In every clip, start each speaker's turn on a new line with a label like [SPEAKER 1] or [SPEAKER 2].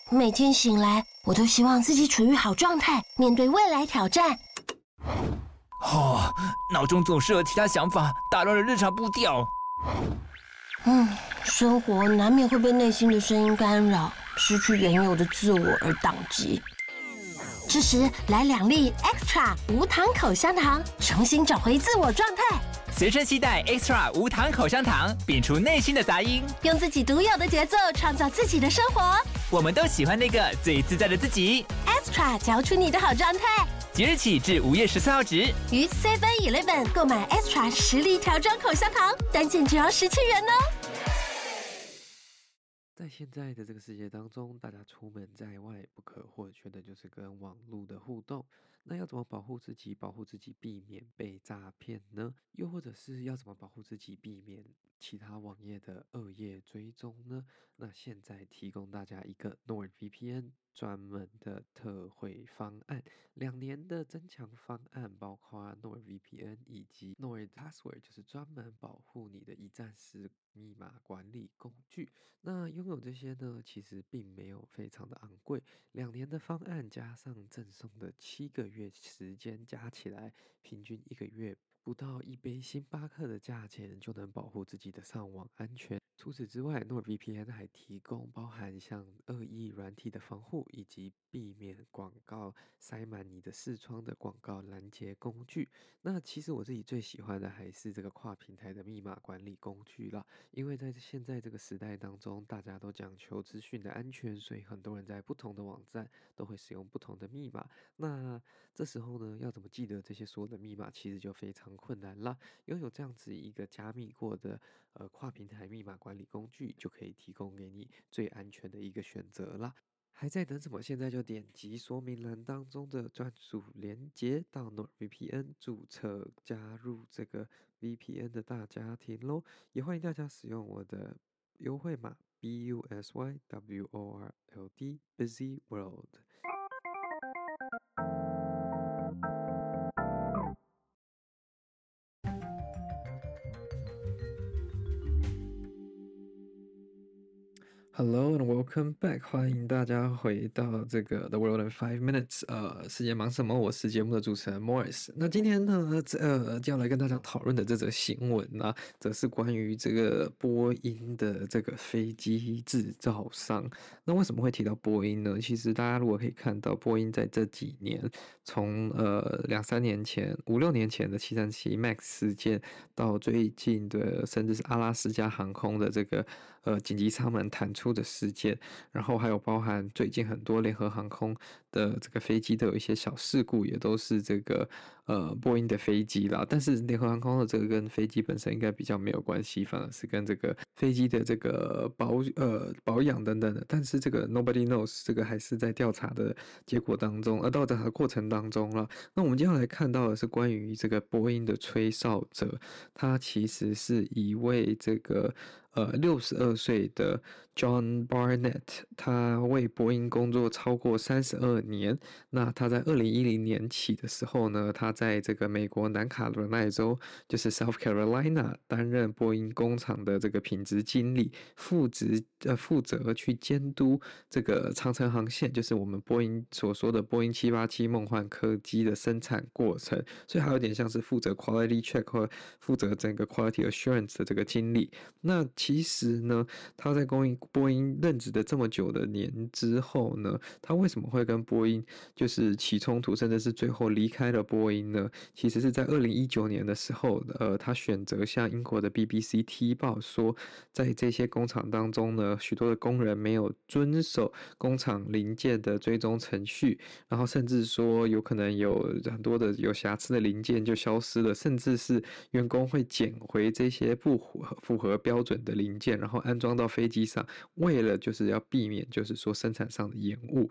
[SPEAKER 1] 每天醒来，我都希望自己处于好状态，面对未来挑战。
[SPEAKER 2] 脑中总是有其他想法，打乱了日常步调。
[SPEAKER 1] 生活难免会被内心的声音干扰，失去原有的自我而宕机。这时来2粒 Extra 无糖口香糖，重新找回自我状态。
[SPEAKER 2] 随身携带 Extra 无糖口香糖，摒除内心的杂音，
[SPEAKER 1] 用自己独有的节奏创造自己的生活。
[SPEAKER 2] 我们都喜欢那个最自在的自己。
[SPEAKER 1] Extra 嚼出你的好状态。
[SPEAKER 2] 即日起至5月14号止，
[SPEAKER 1] 于 7-Eleven 购买 Extra 10粒条装口香糖，单件只要17元哦。
[SPEAKER 3] 在现在的这个世界当中，大家出门在外不可或缺的就是跟网络的互动。那要怎么保护自己避免被诈骗呢？又或者是要怎么保护自己避免其他网页的恶业追踪呢？那现在提供大家一个 NordVPN 专门的特惠方案，2年的增强方案，包括 NordVPN 以及 NordPassword， 就是专门保护你的一站式密码管理工具。那拥有这些呢，其实并没有非常的昂贵，2年的方案加上赠送的7个月时间，加起来平均1个月不到1杯星巴克的价钱，就能保护自己的上网安全。除此之外，NordVPN 还提供包含像恶意软体的防护，以及避免广告塞满你的视窗的广告拦截工具。那其实我自己最喜欢的还是这个跨平台的密码管理工具啦，因为在现在这个时代当中，大家都讲求资讯的安全，所以很多人在不同的网站都会使用不同的密码。那这时候呢，要怎么记得这些所有的密码，其实就非常困难啦。拥有这样子一个加密过的跨平台密码管理工具，就可以提供给你最安全的一个选择啦。还在等什么？现在就点击说明栏当中的专属连结到 NordVPN 注册，加入这个 VPN 的大家庭咯。也欢迎大家使用我的优惠码 BUSYWORLD Busy World。Hello and welcome back， 欢迎大家回到这个 The World in 5 Minutes。世界忙什么？我是节目的主持人 Morris。那今天呢，要来跟大家讨论的这则新闻呢，则是关于这个波音的这个飞机制造商。那为什么会提到波音呢？其实大家如果可以看到，波音在这几年，从2-3年前、5-6年前的737 MAX 事件，到最近的甚至是阿拉斯加航空的这个紧急舱门弹出的事件，然后还有包含最近很多联合航空的这个飞机都有一些小事故，也都是这个波音的飞机啦。但是联合航空的这个跟飞机本身应该比较没有关系，反而是跟这个飞机的这个保养等等的。但是这个 nobody knows， 这个还是在调查的结果当中，调查的过程当中了。那我们接下来看到的是关于这个波音的吹哨者，他其实是一位这个62岁的 John Barnett， 他为波音工作超过32年。那他在2010年起的时候呢，他在这个美国南卡罗来州，就是 South Carolina 担任波音工厂的这个品质经理，负责去监督这个长程航线，就是我们波音所说的波音787梦幻客机的生产过程，所以还有点像是负责 quality check 或负责整个 quality assurance 的这个经理。那其实呢，他在波音任职的这么久的年之后呢，他为什么会跟波音就是起冲突，甚至是最后离开了波音呢？其实是在2019年的时候，他选择向英国的 BBC 踢爆说，在这些工厂当中呢，许多的工人没有遵守工厂零件的追踪程序，然后甚至说有可能有很多的有瑕疵的零件就消失了，甚至是员工会捡回这些不符合标准的零件，然后安装到飞机上，为了就是要避免就是说生产上的延误。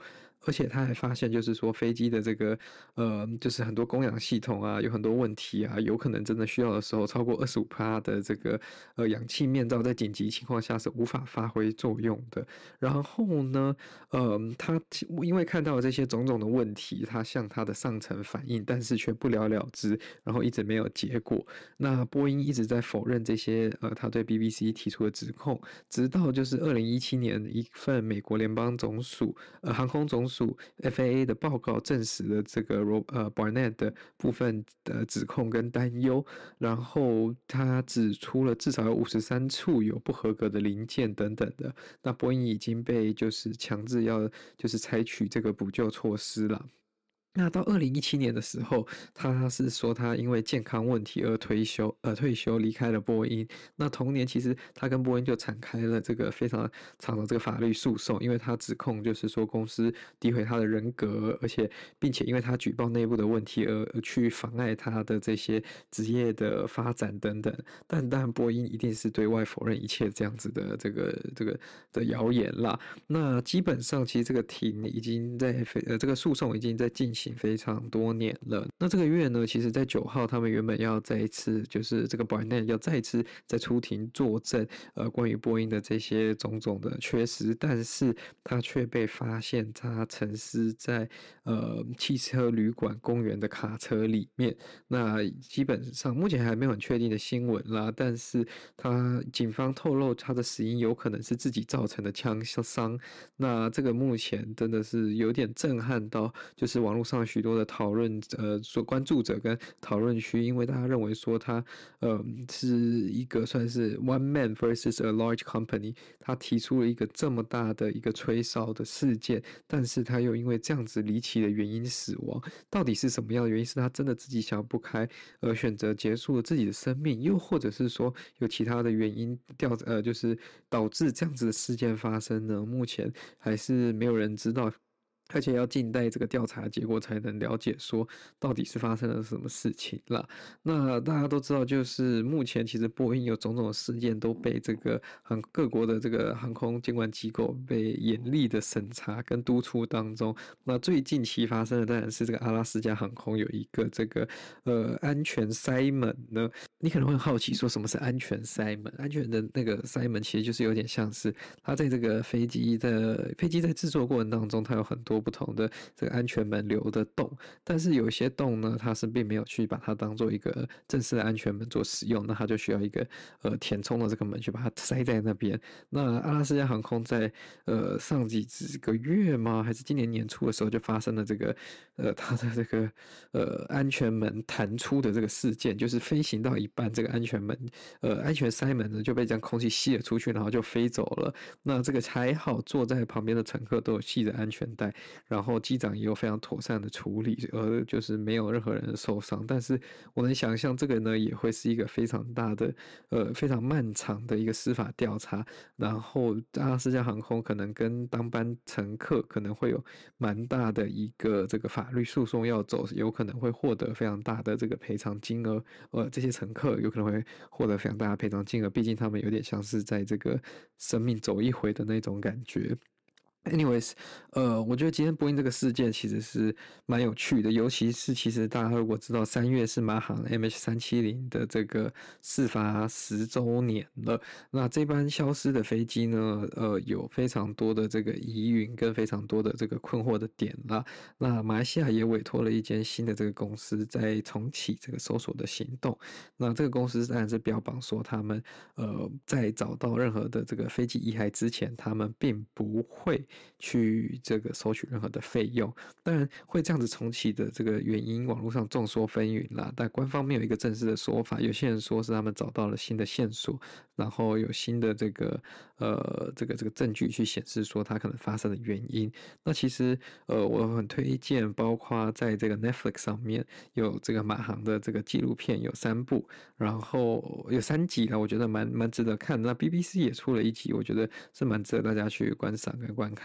[SPEAKER 3] 而且他还发现，就是说飞机的这个就是很多供氧系统啊有很多问题啊，有可能真的需要的时候，超过25%的这个氧气面罩在紧急情况下是无法发挥作用的。然后呢，他因为看到了这些种种的问题，他向他的上层反映，但是却不了了之，然后一直没有结果。那波音一直在否认这些他对 BBC 提出的指控，直到就是2017年一份美国联邦总署航空总署 FAA 的报告证实了这个Barnett 的部分的指控跟担忧，然后他指出了至少有53处有不合格的零件等等的，那波音已经被就是强制要就是采取这个补救措施了。那到2017年的时候，他是说他因为健康问题而退休离开了波音。那同年其实他跟波音就展开了这个非常长的这个法律诉讼，因为他指控就是说公司诋毁他的人格，并且因为他举报内部的问题而去妨碍他的这些职业的发展等等。但当然波音一定是对外否认一切这样子的这个的谣言啦。那基本上其实这个庭已经在这个诉讼已经在进行非常多年了。那这个月呢，其实在9号他们原本要再一次就是这个 Barnett 要再一次再出庭作证关于波音的这些种种的缺失，但是他却被发现他沉尸在汽车旅馆公园的卡车里面。那基本上目前还没有很确定的新闻啦，但是警方透露他的死因有可能是自己造成的枪伤。那这个目前真的是有点震撼到就是网络上许多的讨论所关注者跟讨论区，因为大家认为说他是一个算是 one man versus a large company， 他提出了一个这么大的一个吹哨的事件，但是他又因为这样子离奇的原因死亡，到底是什么样的原因？是他真的自己想不开而选择结束了自己的生命，又或者是说有其他的原因就是导致这样子的事件发生呢？目前还是没有人知道，而且要静待这个调查结果才能了解说到底是发生了什么事情啦。那大家都知道，就是目前其实波音有种种的事件都被这个各国的这个航空监管机构被严厉的审查跟督促当中。那最近期发生的当然是这个阿拉斯加航空有一个这个安全塞门呢。你可能会好奇说什么是安全塞门？安全的那个塞门其实就是有点像是它在这个飞机在制作过程当中，它有很多不同的这个安全门留的洞，但是有一些洞呢，它是并没有去把它当做一个正式的安全门做使用，那它就需要一个填充的这个门去把它塞在那边。那阿拉斯加航空在上几个月吗？还是今年年初的时候就发生了这个它的这个安全门弹出的这个事件，就是飞行到一半，这个安全塞门呢就被这样空气吸了出去，然后就飞走了。那这个还好，坐在旁边的乘客都有系着安全带，然后机长也有非常妥善的处理，就是没有任何人受伤。但是我能想象这个呢也会是一个非常大的非常漫长的一个司法调查，然后阿拉斯加航空可能跟当班乘客可能会有蛮大的一个这个法律诉讼要走，有可能会获得非常大的这个赔偿金额。这些乘客有可能会获得非常大的赔偿金额，毕竟他们有点像是在这个生命走一回的那种感觉。Anyways，我觉得今天波音这个事件其实是蛮有趣的，尤其是其实大家如果知道3月是马航 MH370 的这个事发10周年了，那这班消失的飞机呢，有非常多的这个疑云跟非常多的这个困惑的点啦。那马来西亚也委托了一间新的这个公司在重启这个搜索的行动。那这个公司当然是标榜说他们在找到任何的这个飞机遗骸之前，他们并不会去这个收取任何的费用。当然会这样子重启的这个原因，网络上众说纷纭啦，但官方没有一个正式的说法。有些人说是他们找到了新的线索，然后有新的这个证据去显示说它可能发生的原因。那其实我很推荐，包括在这个 Netflix 上面有这个马航的这个纪录片有3部，然后有3集啦，我觉得蛮值得看的。那 BBC 也出了1集，我觉得是蛮值得大家去观赏跟观看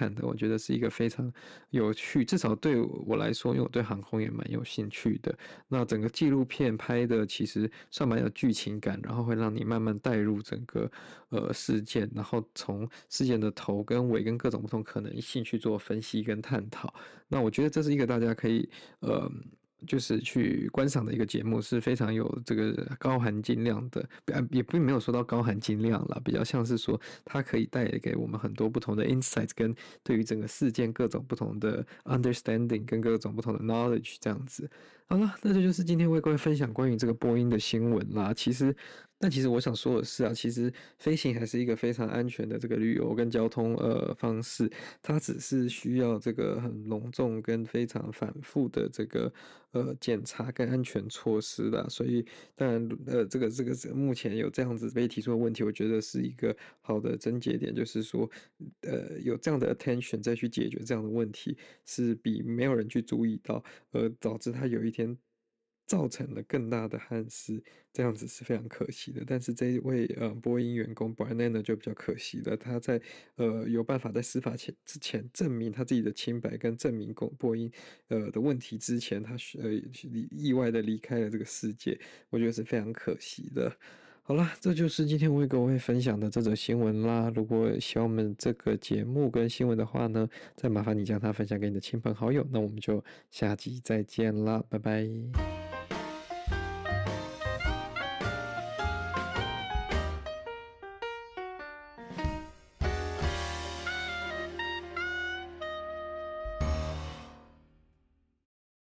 [SPEAKER 3] 看的，我觉得是一个非常有趣，至少对我来说，因为我对航空也蛮有兴趣的。那整个纪录片拍的其实算蛮有剧情感，然后会让你慢慢带入整个事件，然后从事件的头跟尾跟各种不同可能性去做分析跟探讨。那我觉得这是一个大家可以就是去观赏的一个节目，是非常有这个高含金量的，也并没有说到高含金量啦，比较像是说它可以带给我们很多不同的 insights， 跟对于整个事件各种不同的 understanding 跟各种不同的 knowledge 这样子。好了，那这就是今天为各位分享关于这个波音的新闻啦。但其实我想说的是啊，其实飞行还是一个非常安全的这个旅游跟交通方式，它只是需要这个很隆重跟非常反复的这个检查跟安全措施啦。所以当然这个目前有这样子被提出的问题，我觉得是一个好的症结点，就是说有这样的 attention 再去解决这样的问题，是比没有人去注意到导致它有一天造成了更大的憾事，这样子是非常可惜的。但是这一位波音员工 Brian Lennon 就比较可惜了，他在有办法在司法之前证明他自己的清白，跟证明波音的问题之前，他意外的离开了这个世界，我觉得是非常可惜的。好啦，这就是今天我为各位分享的这则新闻啦。如果喜欢我们这个节目跟新闻的话呢，再麻烦你将它分享给你的亲朋好友。那我们就下集再见啦，拜拜。